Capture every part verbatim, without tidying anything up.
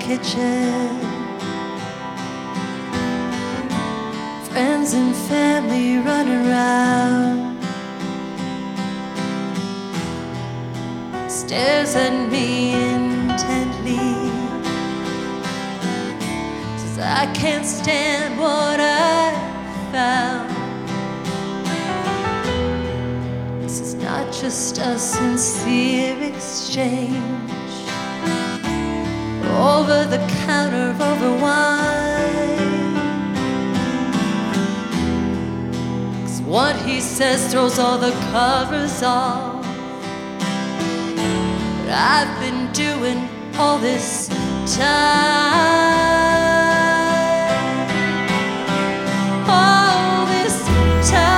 kitchen. Friends and family run around. Stares at me intently. Says I can't stand what I found. This is not just a sincere exchange over the counter over wine. 'Cause what he says throws all the covers off. But I've been doing all this time. All this time.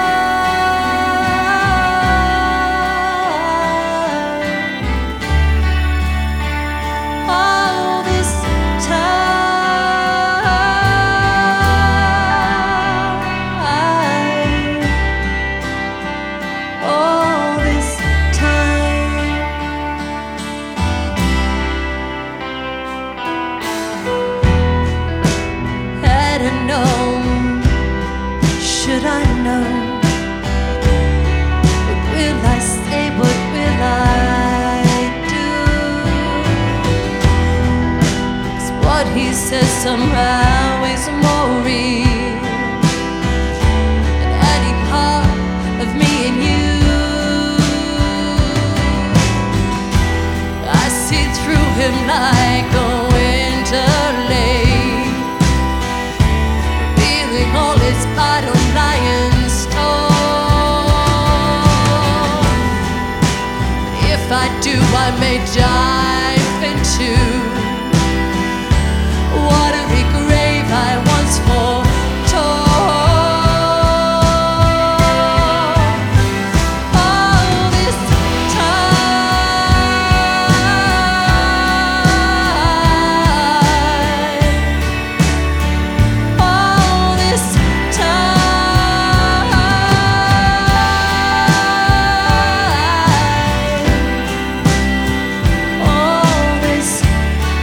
Should I know? What will I say? What will I do? 'Cause what he says somehow is more real than any part of me and you. I see through him like a winter lake, revealing all his bottom lion's stone. If I do, I may dive into watery grave I once foretold. All this time, all this time. All this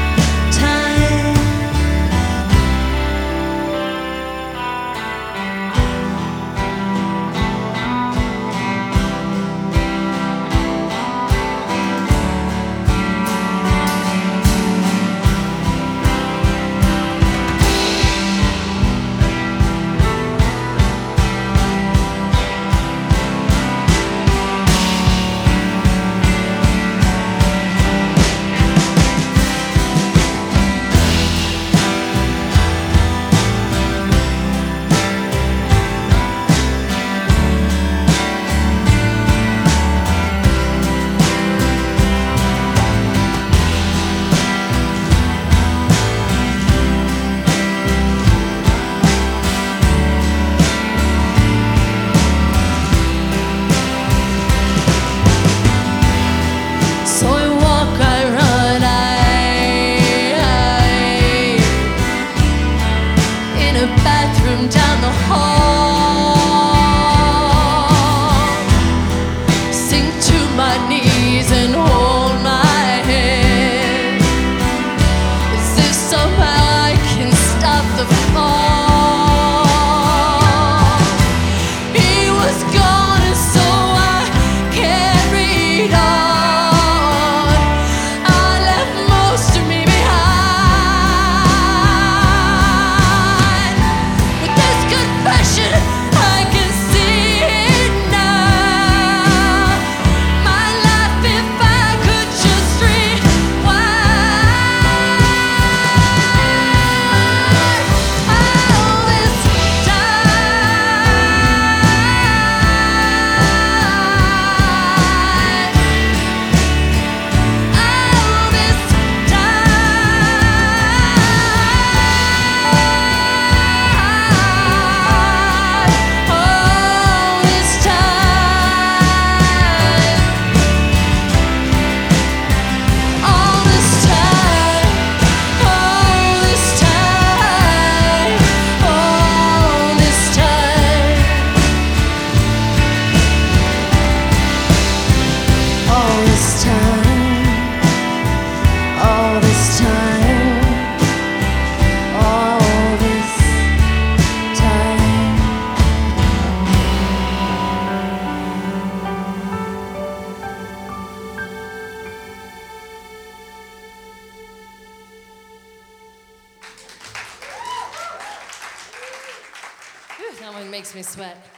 makes me sweat.